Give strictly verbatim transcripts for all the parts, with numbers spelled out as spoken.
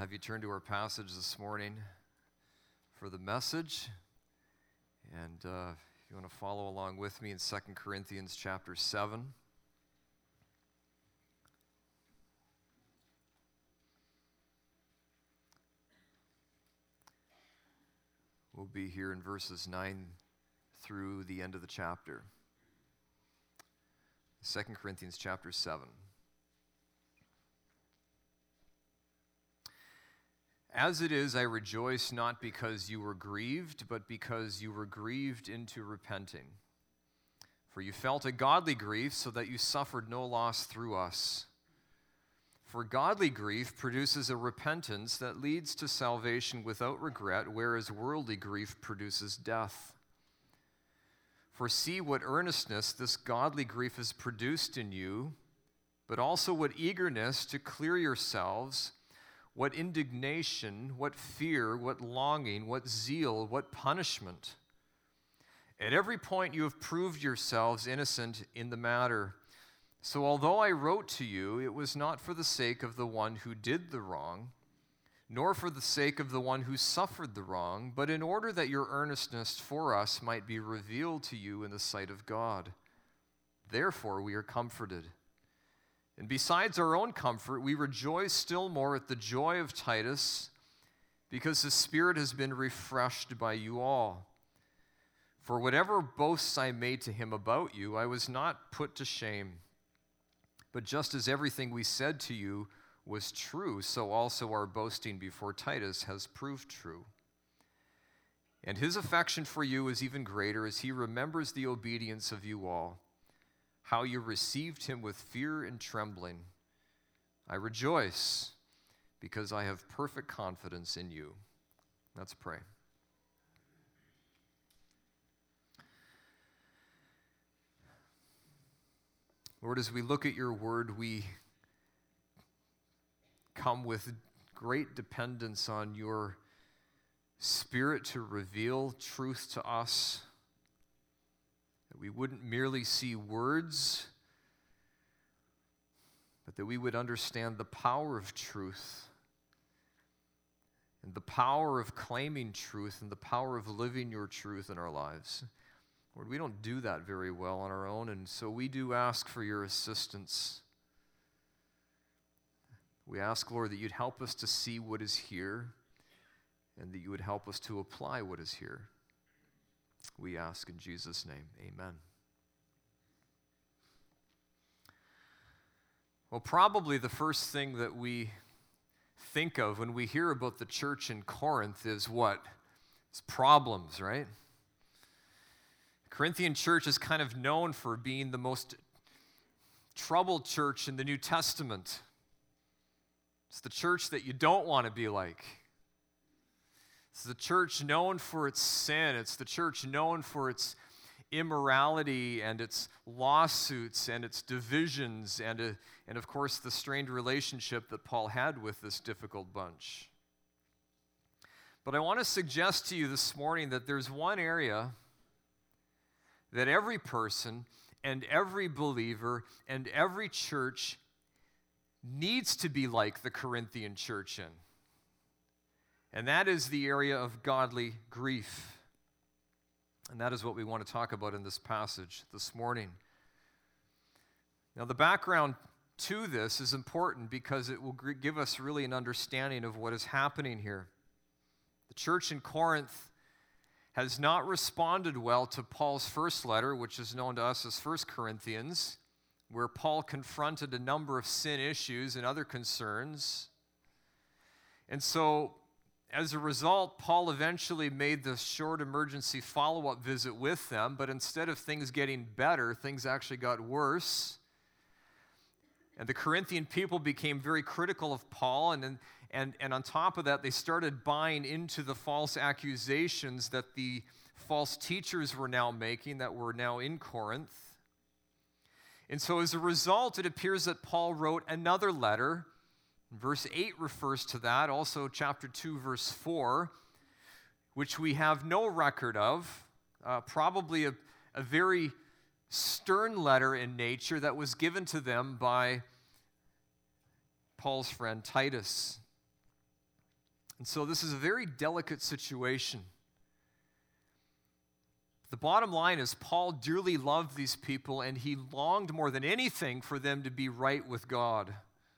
have you turn to our passage this morning for the message. And uh, if you want to follow along with me in Second Corinthians chapter seven. We'll be here in verses nine through the end of the chapter. Second Corinthians chapter seven. As it is, I rejoice not because you were grieved, but because you were grieved into repenting. For you felt a godly grief, so that you suffered no loss through us. For godly grief produces a repentance that leads to salvation without regret, whereas worldly grief produces death. For see what earnestness this godly grief has produced in you, but also what eagerness to clear yourselves, what indignation, what fear, what longing, what zeal, what punishment. At every point you have proved yourselves innocent in the matter. So although I wrote to you, it was not for the sake of the one who did the wrong, nor for the sake of the one who suffered the wrong, but in order that your earnestness for us might be revealed to you in the sight of God. Therefore we are comforted. And besides our own comfort, we rejoice still more at the joy of Titus, because the Spirit has been refreshed by you all. For whatever boasts I made to him about you, I was not put to shame. But just as everything we said to you was true, so also our boasting before Titus has proved true. And his affection for you is even greater as he remembers the obedience of you all, how you received him with fear and trembling. I rejoice because I have perfect confidence in you. Let's pray. Lord, as we look at your word, we come with great dependence on your Spirit to reveal truth to us, that we wouldn't merely see words, but that we would understand the power of truth and the power of claiming truth and the power of living your truth in our lives. Lord, we don't do that very well on our own, and so we do ask for your assistance. We ask, Lord, that you'd help us to see what is here and that you would help us to apply what is here. We ask in Jesus' name, amen. Well, probably the first thing that we think of when we hear about the church in Corinth is what? It's problems, right? The Corinthian church is kind of known for being the most troubled church in the New Testament. It's the church that you don't want to be like. It's the church known for its sin. It's the church known for its immorality and its lawsuits and its divisions and, uh, and of course, the strained relationship that Paul had with this difficult bunch. But I want to suggest to you this morning that there's one area that every person and every believer and every church needs to be like the Corinthian church in. And that is the area of godly grief. And that is what we want to talk about in this passage this morning. Now, the background to this is important because it will give us really an understanding of what is happening here. The church in Corinth has not responded well to Paul's first letter, which is known to us as First Corinthians, where Paul confronted a number of sin issues and other concerns. And so, as a result, Paul eventually made this short emergency follow-up visit with them, but instead of things getting better, things actually got worse. And the Corinthian people became very critical of Paul, and, and, and on top of that, they started buying into the false accusations that the false teachers were now making that were now in Corinth. And so as a result, it appears that Paul wrote another letter. Verse eight refers to that, also chapter two, verse four, which we have no record of, uh, probably a, a very stern letter in nature that was given to them by Paul's friend Titus. And so this is a very delicate situation. The bottom line is Paul dearly loved these people, and he longed more than anything for them to be right with God.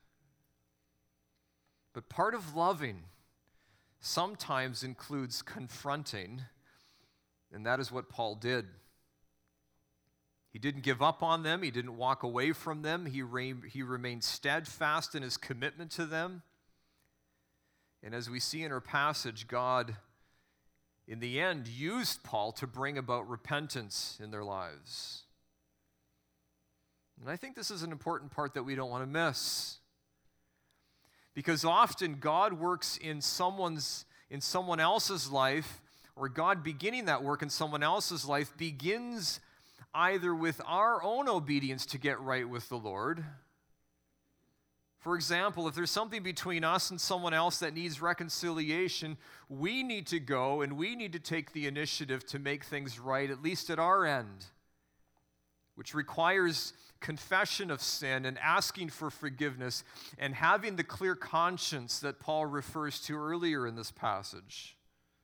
But part of loving sometimes includes confronting, and that is what Paul did. He didn't give up on them. He didn't walk away from them. He, re- he remained steadfast in his commitment to them. And as we see in our passage, God, in the end, used Paul to bring about repentance in their lives. And I think this is an important part that we don't want to miss. Because often God works in someone's in someone else's life, or God beginning that work in someone else's life begins either with our own obedience to get right with the Lord. For example, if there's something between us and someone else that needs reconciliation, we need to go and we need to take the initiative to make things right, at least at our end, which requires confession of sin and asking for forgiveness and having the clear conscience that Paul refers to earlier in this passage.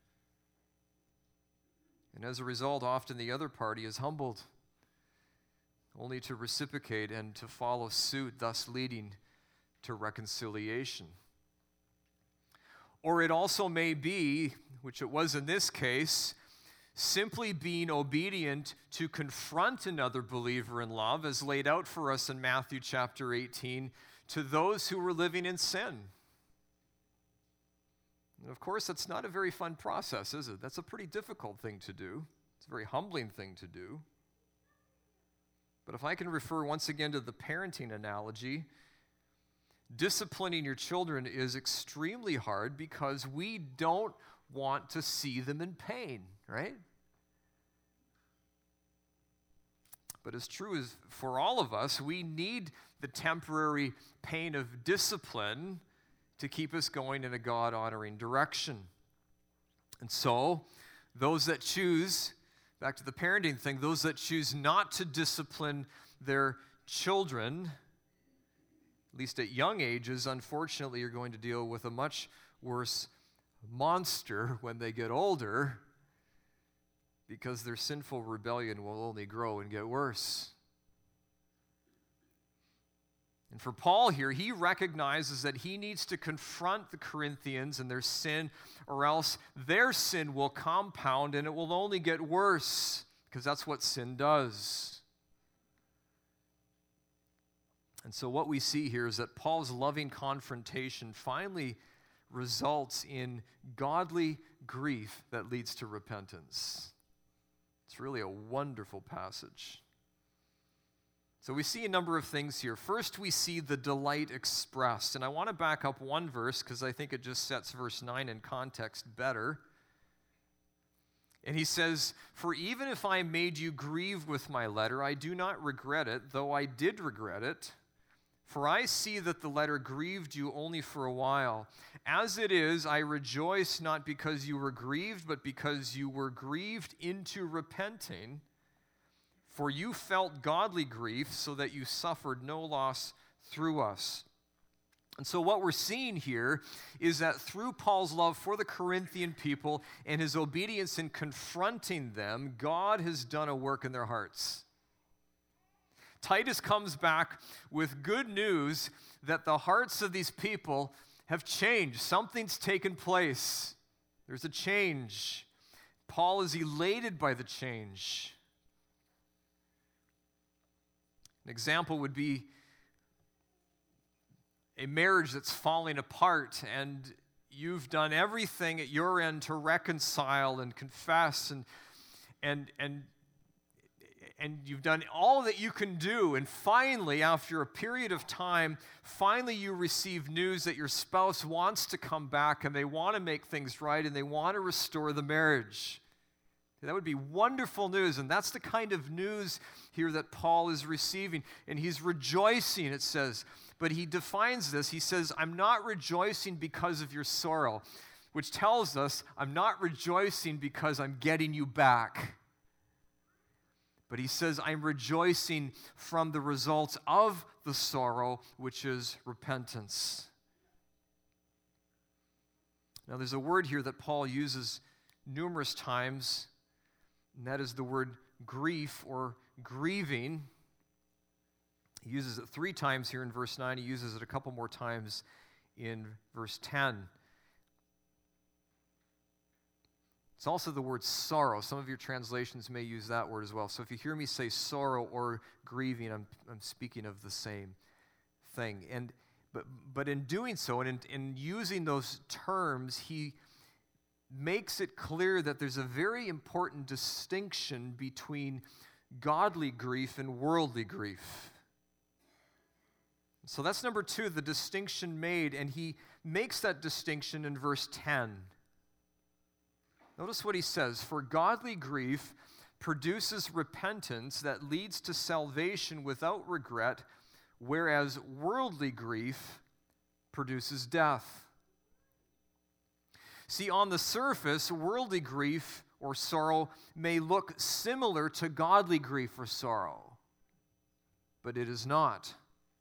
And as a result, often the other party is humbled, only to reciprocate and to follow suit, thus leading to reconciliation. Or it also may be, which it was in this case, simply being obedient to confront another believer in love, as laid out for us in Matthew chapter eighteen, to those who were living in sin. And of course, that's not a very fun process, is it? That's a pretty difficult thing to do. It's a very humbling thing to do. But if I can refer once again to the parenting analogy, disciplining your children is extremely hard because we don't want to see them in pain, right? But as true as for all of us, we need the temporary pain of discipline to keep us going in a God-honoring direction. And so, those that choose, back to the parenting thing, those that choose not to discipline their children, at least at young ages, unfortunately, are going to deal with a much worse monster when they get older, because their sinful rebellion will only grow and get worse. And for Paul here, he recognizes that he needs to confront the Corinthians and their sin, or else their sin will compound and it will only get worse, because that's what sin does. And so what we see here is that Paul's loving confrontation finally results in godly grief that leads to repentance. It's really a wonderful passage. So we see a number of things here. First, we see the delight expressed. And I want to back up one verse because I think it just sets verse nine in context better. And he says, "For even if I made you grieve with my letter, I do not regret it, though I did regret it. For I see that the letter grieved you only for a while. As it is, I rejoice not because you were grieved, but because you were grieved into repenting. For you felt godly grief, so that you suffered no loss through us." And so what we're seeing here is that through Paul's love for the Corinthian people and his obedience in confronting them, God has done a work in their hearts. Titus comes back with good news that the hearts of these people have changed. Something's taken place. There's a change. Paul is elated by the change. An example would be a marriage that's falling apart, and you've done everything at your end to reconcile and confess, and and and and you've done all that you can do, and finally, after a period of time, finally you receive news that your spouse wants to come back, and they want to make things right, and they want to restore the marriage. That would be wonderful news, and that's the kind of news here that Paul is receiving, and he's rejoicing, it says. But he defines this. He says, "I'm not rejoicing because of your sorrow," which tells us I'm not rejoicing because I'm getting you back. But he says, I'm rejoicing from the results of the sorrow, which is repentance. Now, there's a word here that Paul uses numerous times, and that is the word grief or grieving. He uses it three times here in verse nine. He uses it a couple more times in verse ten. It's also the word sorrow. Some of your translations may use that word as well. So if you hear me say sorrow or grieving, I'm, I'm speaking of the same thing. And but but in doing so, and in, in using those terms, he makes it clear that there's a very important distinction between godly grief and worldly grief. So that's number two, the distinction made, and he makes that distinction in verse ten. Notice what he says, "For godly grief produces repentance that leads to salvation without regret, whereas worldly grief produces death." See, on the surface, worldly grief or sorrow may look similar to godly grief or sorrow, but it is not.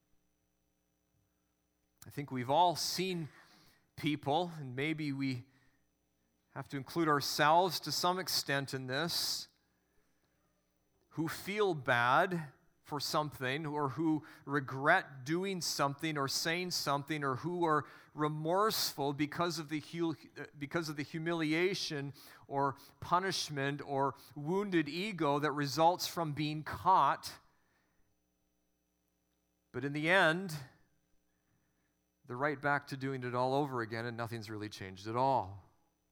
I think we've all seen people, and maybe we have to include ourselves to some extent in this, who feel bad for something, or who regret doing something or saying something, or who are remorseful because of the because of the humiliation or punishment or wounded ego that results from being caught. But in the end, they're right back to doing it all over again, and nothing's really changed at all.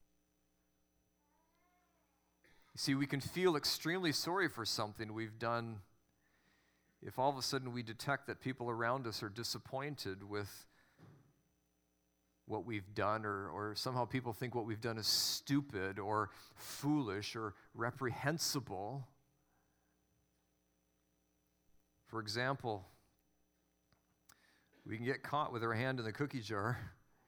You see, we can feel extremely sorry for something we've done if all of a sudden we detect that people around us are disappointed with what we've done, or, or somehow people think what we've done is stupid or foolish or reprehensible. For example, we can get caught with our hand in the cookie jar.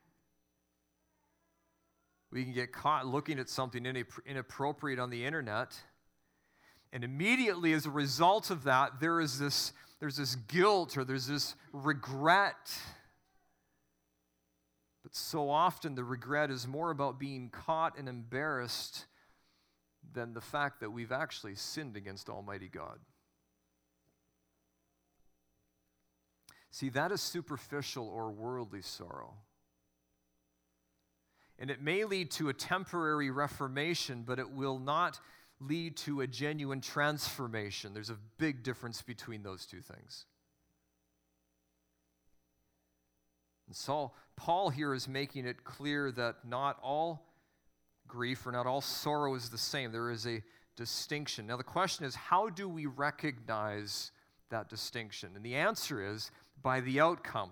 We can get caught looking at something inappropriate on the internet, and immediately as a result of that, there is this, there's this guilt or there's this regret. But so often the regret is more about being caught and embarrassed than the fact that we've actually sinned against Almighty God. See, that is superficial or worldly sorrow. And it may lead to a temporary reformation, but it will not lead to a genuine transformation. There's a big difference between those two things. And so Paul here is making it clear that not all grief or not all sorrow is the same. There is a distinction. Now the question is, how do we recognize that distinction? And the answer is by the outcome.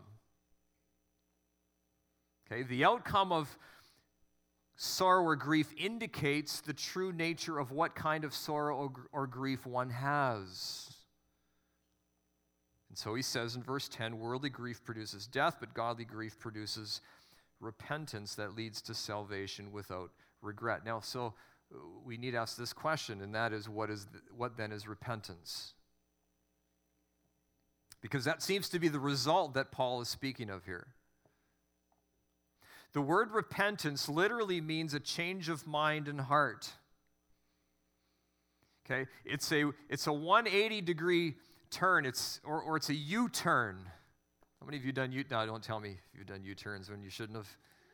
Okay, the outcome of sorrow or grief indicates the true nature of what kind of sorrow or grief one has. And so he says in verse ten, worldly grief produces death, but godly grief produces repentance that leads to salvation without regret. Now, so we need to ask this question, and that is, what is the, what then is repentance? Because that seems to be the result that Paul is speaking of here. The word repentance literally means a change of mind and heart. Okay, it's a it's a one hundred eighty degree turn. It's or or it's a U-turn. How many of you done U? No, don't tell me if you've done U-turns when you shouldn't have.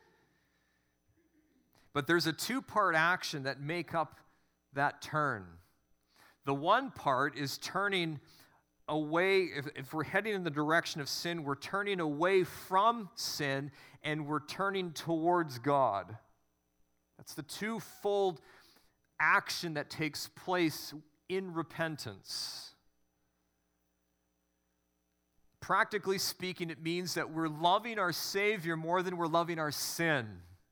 But there's a two-part action that make up that turn. The one part is turning away. If, if we're heading in the direction of sin, we're turning away from sin and we're turning towards God. That's the twofold action that takes place in repentance. Practically speaking, it means that we're loving our Savior more than we're loving our sin.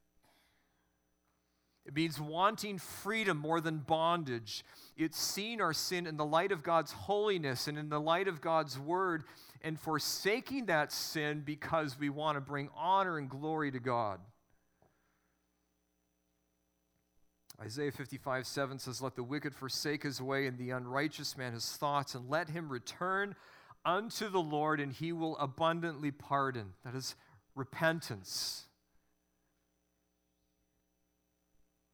It means wanting freedom more than bondage. It's seeing our sin in the light of God's holiness and in the light of God's word, and forsaking that sin because we want to bring honor and glory to God. Isaiah fifty-five seven says, "Let the wicked forsake his way, and the unrighteous man his thoughts, and let him return unto the Lord, and he will abundantly pardon." That is repentance.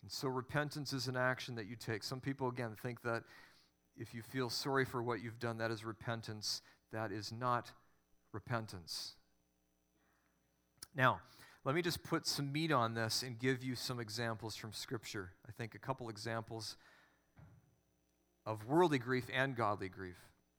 And so repentance is an action that you take. Some people, again, think that if you feel sorry for what you've done, that is repentance. That is not repentance. Now, let me just put some meat on this and give you some examples from Scripture. I think a couple examples of worldly grief and godly grief.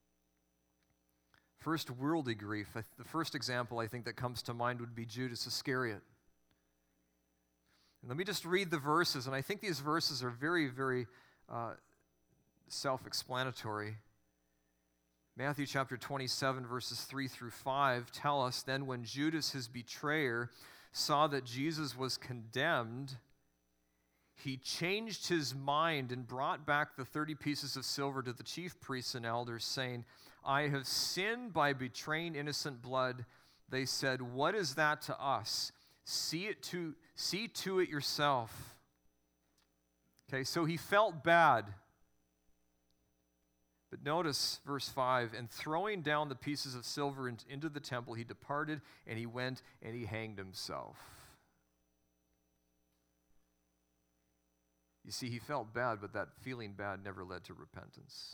First, worldly grief. The first example I think that comes to mind would be Judas Iscariot. And let me just read the verses, and I think these verses are very, very uh, self-explanatory. Matthew chapter twenty-seven, verses three through five tell us, "Then when Judas, his betrayer, saw that Jesus was condemned, he changed his mind and brought back the thirty pieces of silver to the chief priests and elders, saying, 'I have sinned by betraying innocent blood.' They said, 'What is that to us? See it to see to it yourself.'" Okay, so he felt bad. But notice verse five, "And throwing down the pieces of silver in, into the temple, he departed, and he went and he hanged himself." You see, he felt bad, but that feeling bad never led to repentance.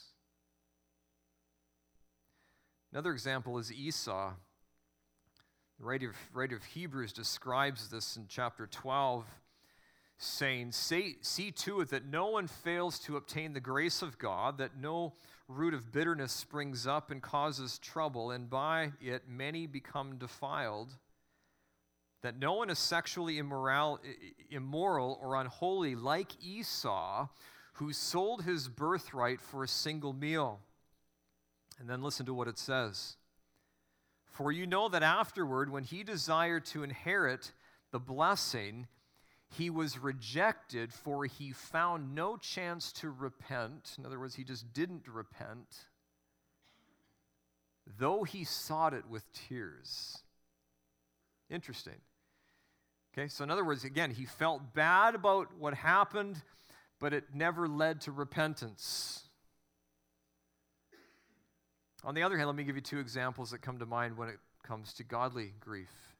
Another example is Esau. The writer of, writer of Hebrews describes this in chapter twelve, saying, "See, see to it that no one fails to obtain the grace of God, that no root of bitterness springs up and causes trouble, and by it many become defiled, that no one is sexually immoral, immoral or unholy like Esau, who sold his birthright for a single meal." And then listen to what it says. "For you know that afterward, when he desired to inherit the blessing, he was rejected, for he found no chance to repent." In other words, he just didn't repent, "though he sought it with tears." Interesting. Okay, so in other words, again, he felt bad about what happened, but it never led to repentance. On the other hand, let me give you two examples that come to mind when it comes to godly grief.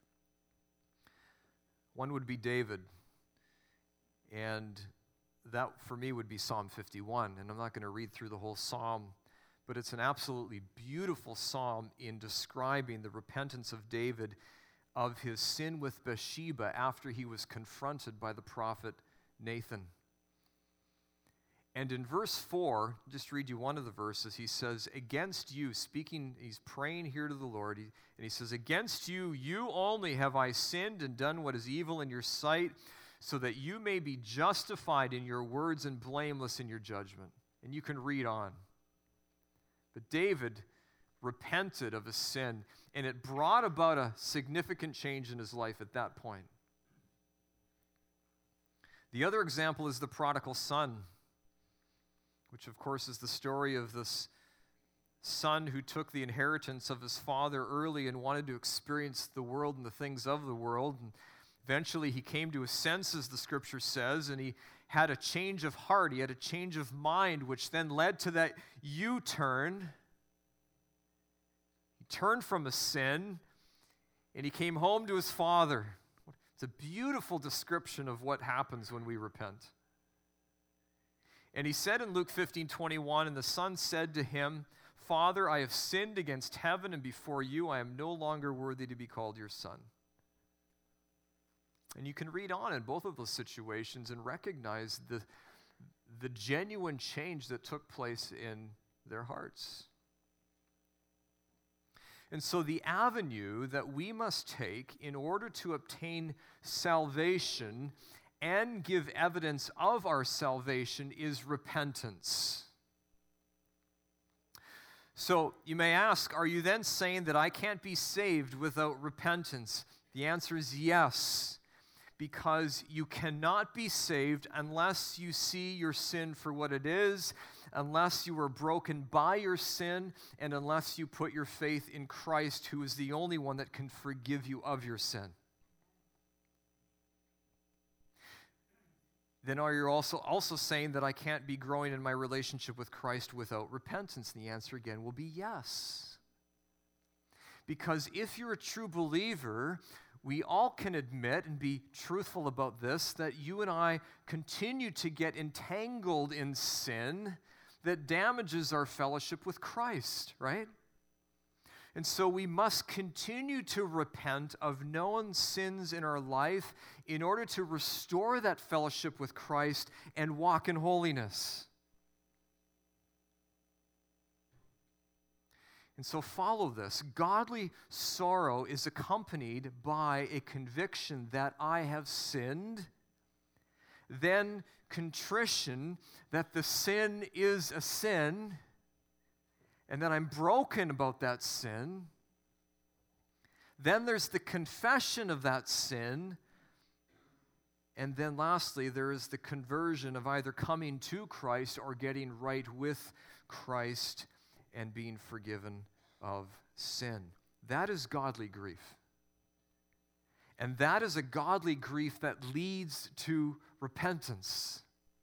One would be David. And that, for me, would be Psalm fifty-one. And I'm not going to read through the whole psalm, but it's an absolutely beautiful psalm in describing the repentance of David of his sin with Bathsheba after he was confronted by the prophet Nathan. And in verse four, just read you one of the verses, he says, "Against you," speaking, he's praying here to the Lord, he, and he says, "Against you, you only have I sinned and done what is evil in your sight, so that you may be justified in your words and blameless in your judgment." And you can read on. But David repented of his sin, and it brought about a significant change in his life at that point. The other example is the prodigal son, which of course is the story of this son who took the inheritance of his father early and wanted to experience the world and the things of the world. And eventually he came to his senses, the scripture says, and he had a change of heart. He had a change of mind, which then led to that U-turn. He turned from his sin, and he came home to his father. It's a beautiful description of what happens when we repent. And he said in Luke fifteen twenty-one, "And the son said to him, 'Father, I have sinned against heaven and before you. I am no longer worthy to be called your son.'" And you can read on in both of those situations and recognize the, the genuine change that took place in their hearts. And so the avenue that we must take in order to obtain salvation and give evidence of our salvation is repentance. So you may ask, are you then saying that I can't be saved without repentance? The answer is yes, because you cannot be saved unless you see your sin for what it is, unless you are broken by your sin, and unless you put your faith in Christ, who is the only one that can forgive you of your sin. Then are you also, also saying that I can't be growing in my relationship with Christ without repentance? And the answer again will be yes. Because if you're a true believer, we all can admit and be truthful about this, that you and I continue to get entangled in sin that damages our fellowship with Christ, right? And so we must continue to repent of known sins in our life in order to restore that fellowship with Christ and walk in holiness. And so follow this. Godly sorrow is accompanied by a conviction that I have sinned, then contrition that the sin is a sin, and that I'm broken about that sin. Then there's the confession of that sin. And then lastly, there is the conversion of either coming to Christ or getting right with Christ and being forgiven of sin. That is godly grief. And that is a godly grief that leads to repentance.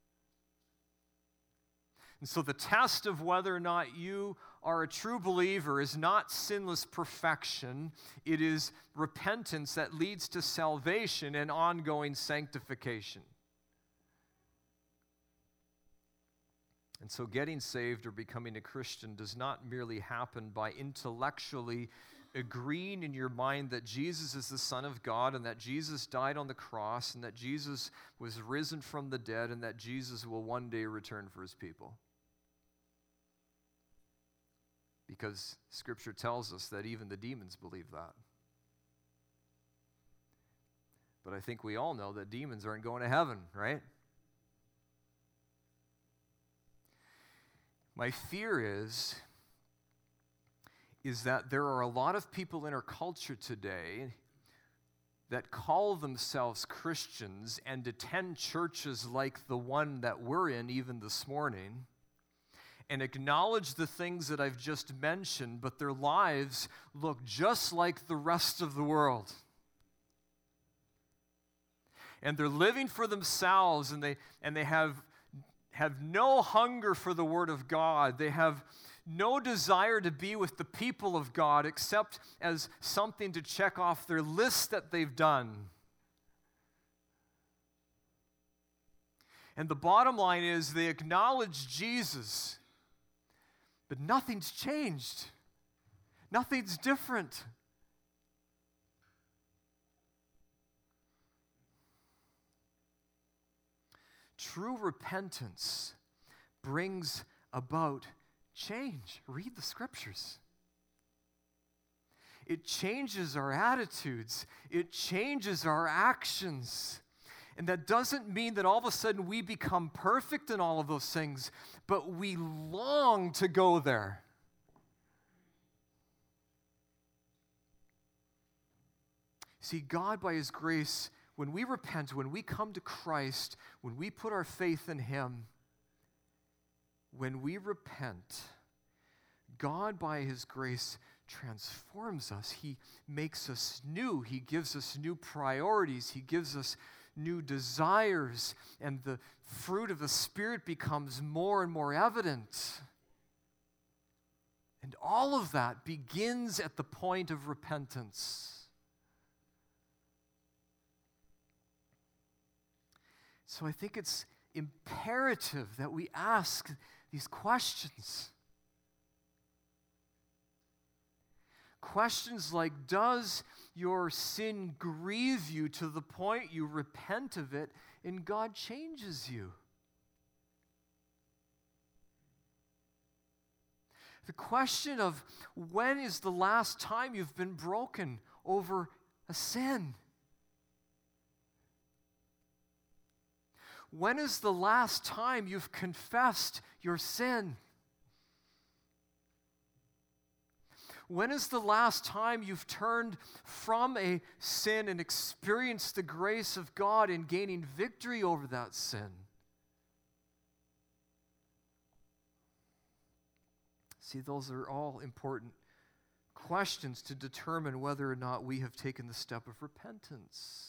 And so the test of whether or not you are a true believer is not sinless perfection. It is repentance that leads to salvation and ongoing sanctification. And so getting saved or becoming a Christian does not merely happen by intellectually agreeing in your mind that Jesus is the Son of God and that Jesus died on the cross and that Jesus was risen from the dead and that Jesus will one day return for his people. Because Scripture tells us that even the demons believe that. But I think we all know that demons aren't going to heaven, right? My fear is, is that there are a lot of people in our culture today that call themselves Christians and attend churches like the one that we're in even this morning and acknowledge the things that I've just mentioned, but their lives look just like the rest of the world. And they're living for themselves, and they and they have have no hunger for the Word of God. They have no desire to be with the people of God except as something to check off their list that they've done. And the bottom line is they acknowledge Jesus, but nothing's changed. Nothing's different. True repentance brings about change. Read the Scriptures. It changes our attitudes. It changes our actions. And that doesn't mean that all of a sudden we become perfect in all of those things, but we long to go there. See, God, by His grace, when we repent, when we come to Christ, when we put our faith in Him, when we repent, God, by His grace, transforms us. He makes us new. He gives us new priorities. He gives us new desires, and the fruit of the Spirit becomes more and more evident. And all of that begins at the point of repentance. So I think it's imperative that we ask these questions. Questions like, does your sin grieve you to the point you repent of it and God changes you? The question of, when is the last time you've been broken over a sin? When is the last time you've confessed your sin? When is the last time you've turned from a sin and experienced the grace of God in gaining victory over that sin? See, those are all important questions to determine whether or not we have taken the step of repentance.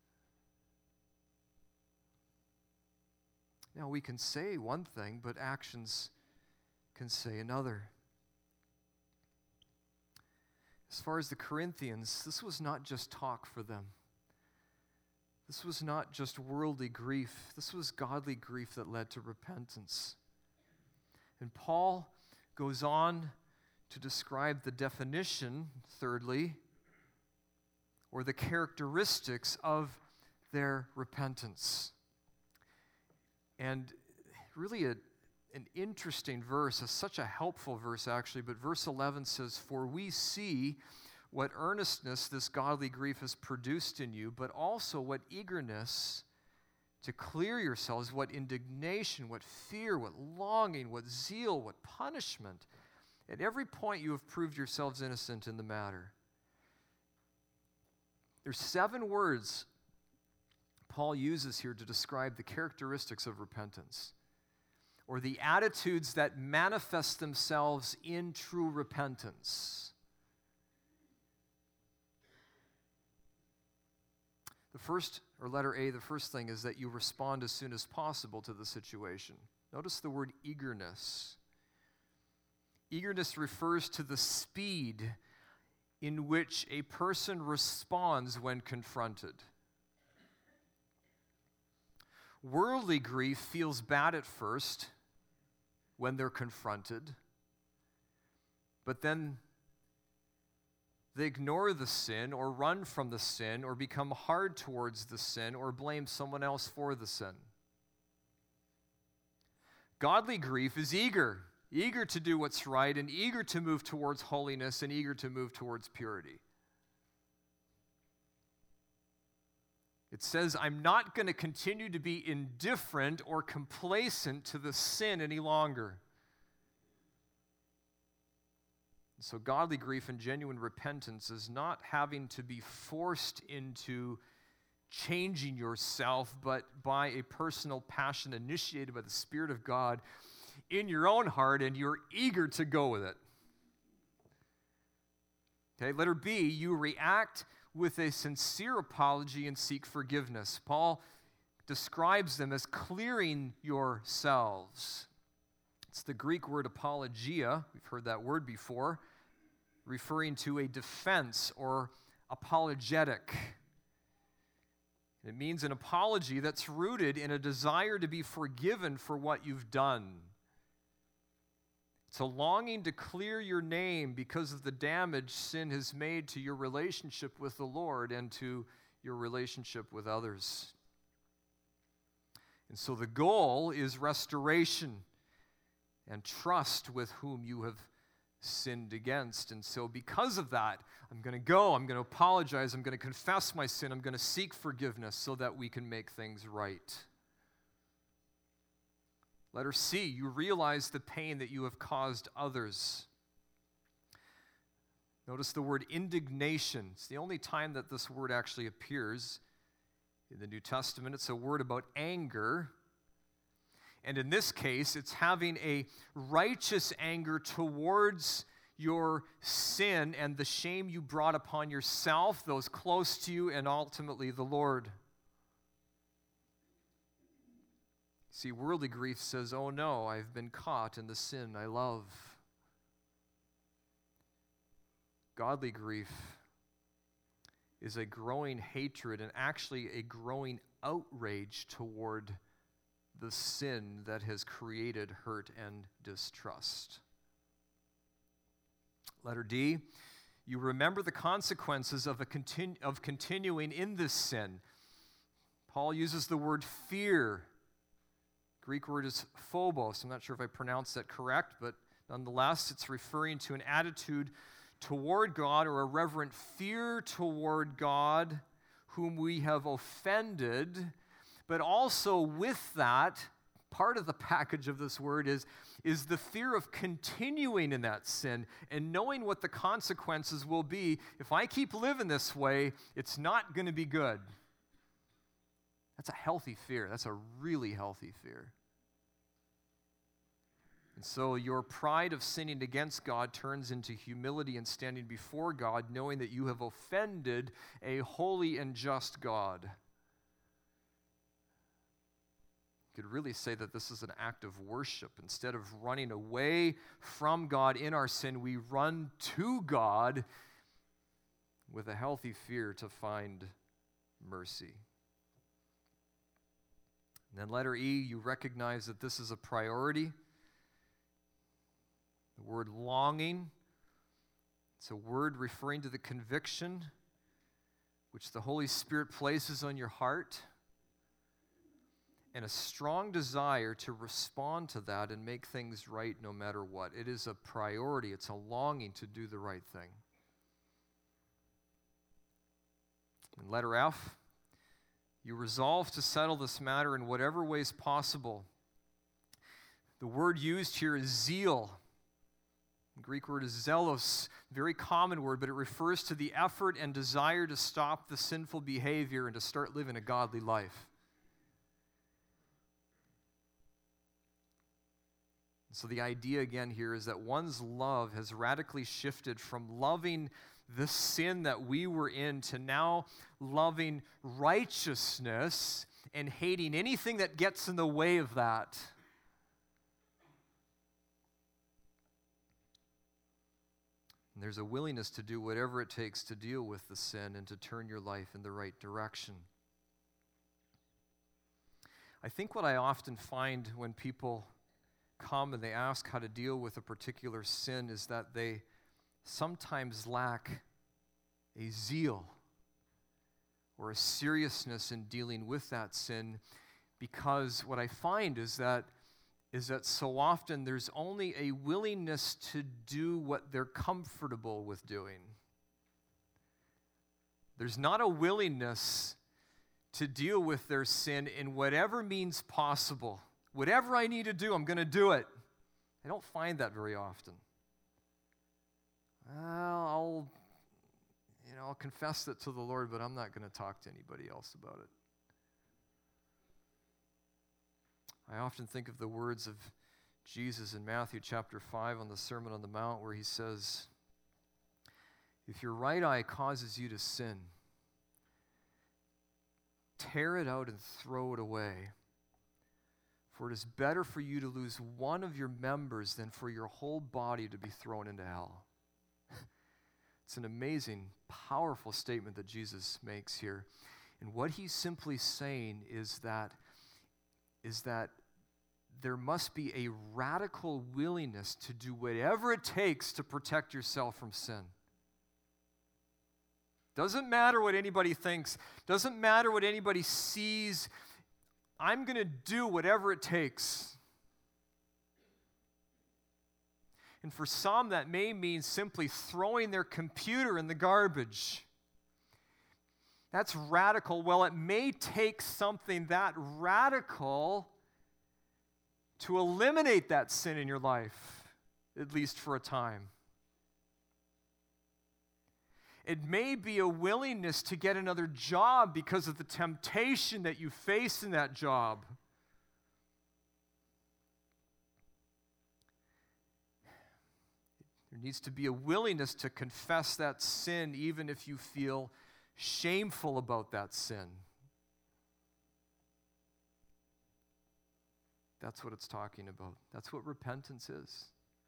Now, we can say one thing, but actions can say another. As far as the Corinthians, this was not just talk for them. This was not just worldly grief. This was godly grief that led to repentance. And Paul goes on to describe the definition, thirdly, or the characteristics of their repentance. And really a, an interesting verse, a, such a helpful verse actually, but verse eleven says, "For we see what earnestness this godly grief has produced in you, but also what eagerness to clear yourselves, what indignation, what fear, what longing, what zeal, what punishment. At every point you have proved yourselves innocent in the matter." There's seven words Paul uses here to describe the characteristics of repentance, or the attitudes that manifest themselves in true repentance. The first, or letter A, the first thing is that you respond as soon as possible to the situation. Notice the word eagerness. Eagerness refers to the speed in which a person responds when confronted. Worldly grief feels bad at first when they're confronted, but then they ignore the sin or run from the sin or become hard towards the sin or blame someone else for the sin. Godly grief is eager, eager to do what's right and eager to move towards holiness and eager to move towards purity. It says, I'm not going to continue to be indifferent or complacent to the sin any longer. So godly grief and genuine repentance is not having to be forced into changing yourself, but by a personal passion initiated by the Spirit of God in your own heart, and you're eager to go with it. Okay, letter B, you react with a sincere apology and seek forgiveness. Paul describes them as clearing yourselves. It's the Greek word apologia. We've heard that word before, referring to a defense or apologetic. It means an apology that's rooted in a desire to be forgiven for what you've done. It's a longing to clear your name because of the damage sin has made to your relationship with the Lord and to your relationship with others. And so the goal is restoration and trust with whom you have sinned against. And so because of that, I'm going to go, I'm going to apologize, I'm going to confess my sin, I'm going to seek forgiveness so that we can make things right. Letter C, you realize the pain that you have caused others. Notice the word indignation. It's the only time that this word actually appears in the New Testament. It's a word about anger. And in this case, it's having a righteous anger towards your sin and the shame you brought upon yourself, those close to you, and ultimately the Lord. See, worldly grief says, oh no, I've been caught in the sin I love. Godly grief is a growing hatred and actually a growing outrage toward the sin that has created hurt and distrust. Letter D, you remember the consequences of, a continu- of continuing in this sin. Paul uses the word fear. Greek word is phobos. I'm not sure if I pronounced that correct, but nonetheless, it's referring to an attitude toward God or a reverent fear toward God whom we have offended. But also with that, part of the package of this word is, is the fear of continuing in that sin and knowing what the consequences will be. If I keep living this way, it's not going to be good. That's a healthy fear. That's a really healthy fear. And so your pride of sinning against God turns into humility and standing before God, knowing that you have offended a holy and just God. You could really say that this is an act of worship. Instead of running away from God in our sin, we run to God with a healthy fear to find mercy. And then letter E, you recognize that this is a priority. The word longing, it's a word referring to the conviction which the Holy Spirit places on your heart, and a strong desire to respond to that and make things right no matter what. It is a priority. It's a longing to do the right thing. And letter F, you resolve to settle this matter in whatever ways possible. The word used here is zeal. The Greek word is zelos, very common word, but it refers to the effort and desire to stop the sinful behavior and to start living a godly life. So the idea again here is that one's love has radically shifted from loving the sin that we were in to now loving righteousness and hating anything that gets in the way of that. And there's a willingness to do whatever it takes to deal with the sin and to turn your life in the right direction. I think what I often find when people come and they ask how to deal with a particular sin is that they sometimes lack a zeal or a seriousness in dealing with that sin, because what I find is that is that so often there's only a willingness to do what they're comfortable with doing. There's not a willingness to deal with their sin in whatever means possible. Whatever I need to do, I'm going to do it. I don't find that very often. Well, I'll, you know, I'll confess it to the Lord, but I'm not going to talk to anybody else about it. I often think of the words of Jesus in Matthew chapter five on the Sermon on the Mount, where he says, if your right eye causes you to sin, tear it out and throw it away. For it is better for you to lose one of your members than for your whole body to be thrown into hell. It's an amazing, powerful statement that Jesus makes here. And what he's simply saying is that, is that there must be a radical willingness to do whatever it takes to protect yourself from sin. Doesn't matter what anybody thinks. Doesn't matter what anybody sees. I'm going to do whatever it takes. And for some, that may mean simply throwing their computer in the garbage. That's radical. Well, it may take something that radical to eliminate that sin in your life, at least for a time. It may be a willingness to get another job because of the temptation that you face in that job. There needs to be a willingness to confess that sin even if you feel shameful about that sin. That's what it's talking about. That's what repentance is.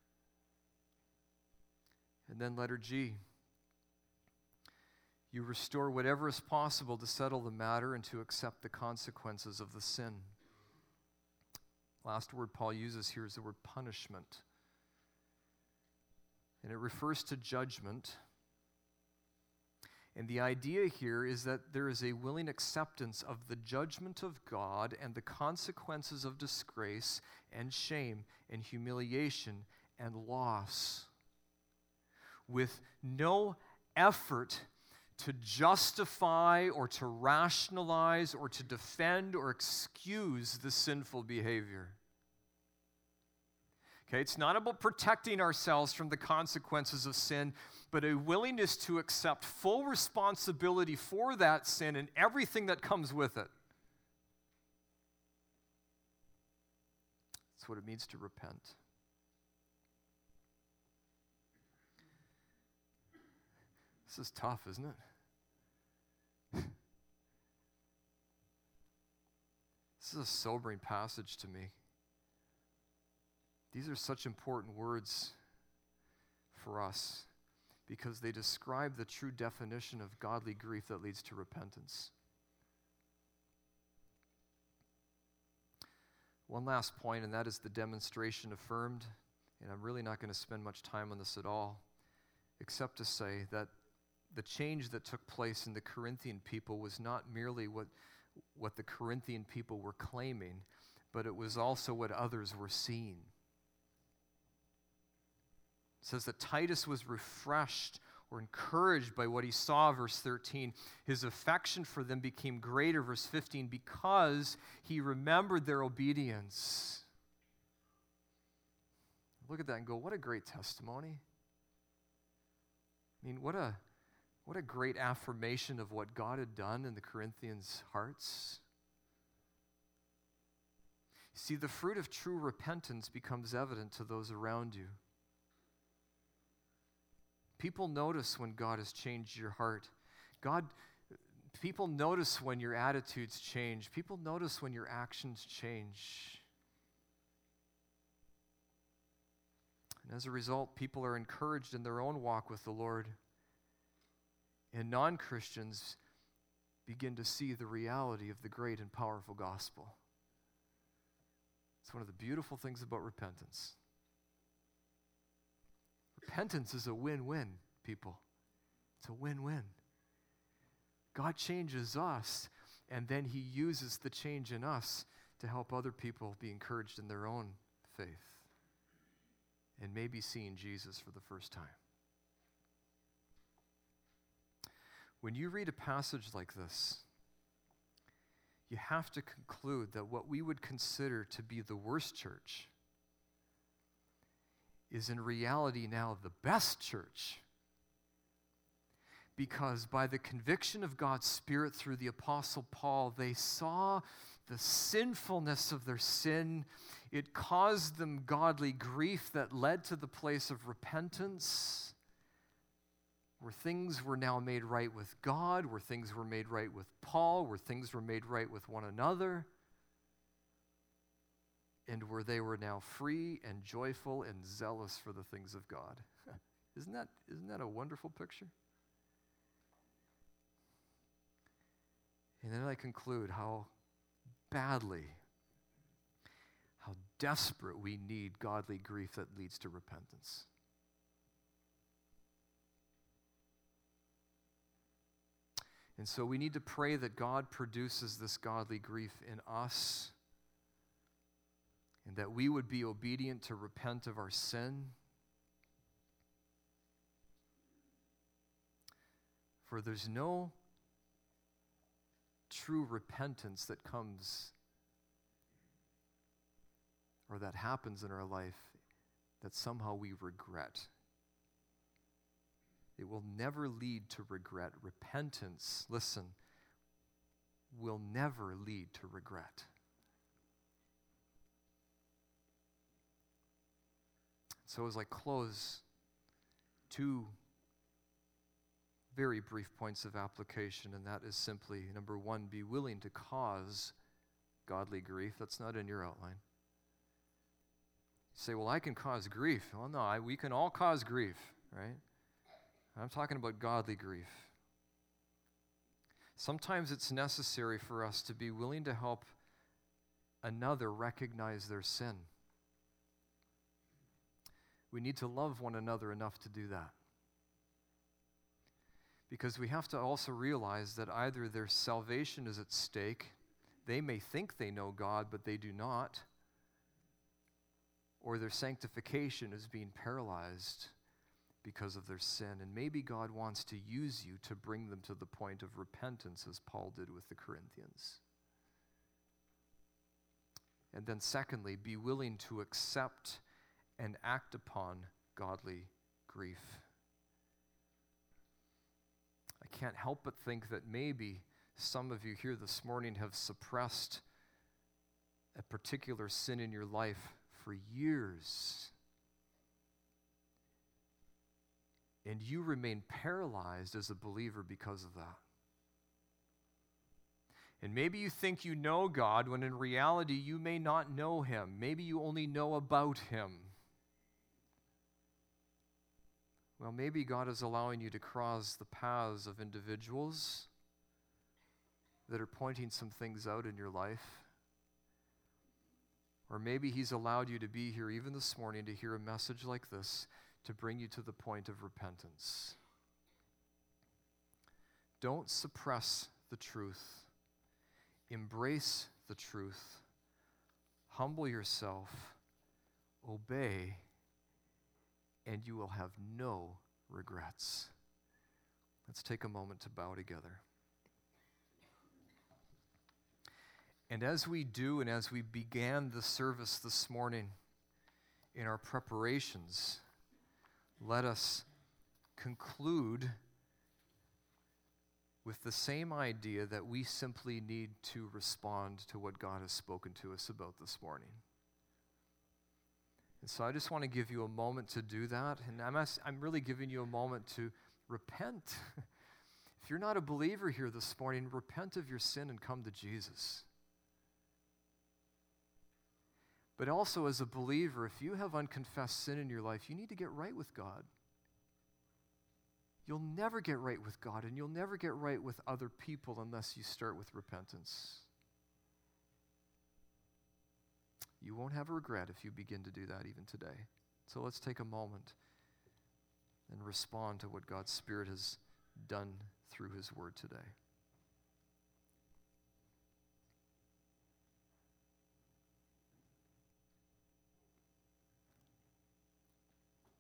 And then letter G. You restore whatever is possible to settle the matter and to accept the consequences of the sin. Last word Paul uses here is the word punishment. And it refers to judgment. And the idea here is that there is a willing acceptance of the judgment of God and the consequences of disgrace and shame and humiliation and loss, with no effort to justify or to rationalize or to defend or excuse the sinful behavior. Okay, it's not about protecting ourselves from the consequences of sin, but a willingness to accept full responsibility for that sin and everything that comes with it. That's what it means to repent. This is tough, isn't it? This is a sobering passage to me. These are such important words for us. because they describe the true definition of godly grief that leads to repentance. One last point, and that is the demonstration affirmed. And I'm really not going to spend much time on this at all, except to say that the change that took place in the Corinthian people was not merely what, what the Corinthian people were claiming, but it was also what others were seeing. It says that Titus was refreshed or encouraged by what he saw, verse thirteen. His affection for them became greater, verse fifteen, because he remembered their obedience. Look at that and go, what a great testimony. I mean, what a, what a great affirmation of what God had done in the Corinthians' hearts. See, the fruit of true repentance becomes evident to those around you. People notice when God has changed your heart. God, people notice when your attitudes change. People notice when your actions change. And as a result, people are encouraged in their own walk with the Lord. And non-Christians begin to see the reality of the great and powerful gospel. It's one of the beautiful things about repentance. Repentance is a win-win, people. It's a win-win. God changes us, and then he uses the change in us to help other people be encouraged in their own faith and maybe seeing Jesus for the first time. When you read a passage like this, you have to conclude that what we would consider to be the worst church is in reality now the best church. Because by the conviction of God's Spirit through the Apostle Paul, they saw the sinfulness of their sin. It caused them godly grief that led to the place of repentance, where things were now made right with God, where things were made right with Paul, where things were made right with one another, and where they were now free and joyful and zealous for the things of God. Isn't that, isn't that a wonderful picture? And then I conclude how badly, how desperate we need godly grief that leads to repentance. And so we need to pray that God produces this godly grief in us, and that we would be obedient to repent of our sin. For there's no true repentance that comes or that happens in our life that somehow we regret. It will never lead to regret. Repentance, listen, will never lead to regret. So as I close, two very brief points of application, and that is simply, number one, be willing to cause godly grief. That's not in your outline. You say, well, I can cause grief. Well, no, I, we can all cause grief, right? I'm talking about godly grief. Sometimes it's necessary for us to be willing to help another recognize their sin. We need to love one another enough to do that. Because we have to also realize that either their salvation is at stake, they may think they know God, but they do not, or their sanctification is being paralyzed because of their sin. And maybe God wants to use you to bring them to the point of repentance, as Paul did with the Corinthians. And then secondly, be willing to accept and act upon godly grief. I can't help but think that maybe some of you here this morning have suppressed a particular sin in your life for years. And you remain paralyzed as a believer because of that. And maybe you think you know God when in reality you may not know him. Maybe you only know about him. Well, maybe God is allowing you to cross the paths of individuals that are pointing some things out in your life. Or maybe He's allowed you to be here even this morning to hear a message like this to bring you to the point of repentance. Don't suppress the truth. Embrace the truth. Humble yourself. Obey, and you will have no regrets. Let's take a moment to bow together. And as we do, and as we began the service this morning in our preparations, let us conclude with the same idea that we simply need to respond to what God has spoken to us about this morning. And so I just want to give you a moment to do that, and I'm, ask, I'm really giving you a moment to repent. If you're not a believer here this morning, repent of your sin and come to Jesus. But also as a believer, if you have unconfessed sin in your life, you need to get right with God. You'll never get right with God, and you'll never get right with other people unless you start with repentance. You won't have a regret if you begin to do that even today. So let's take a moment and respond to what God's Spirit has done through His Word today.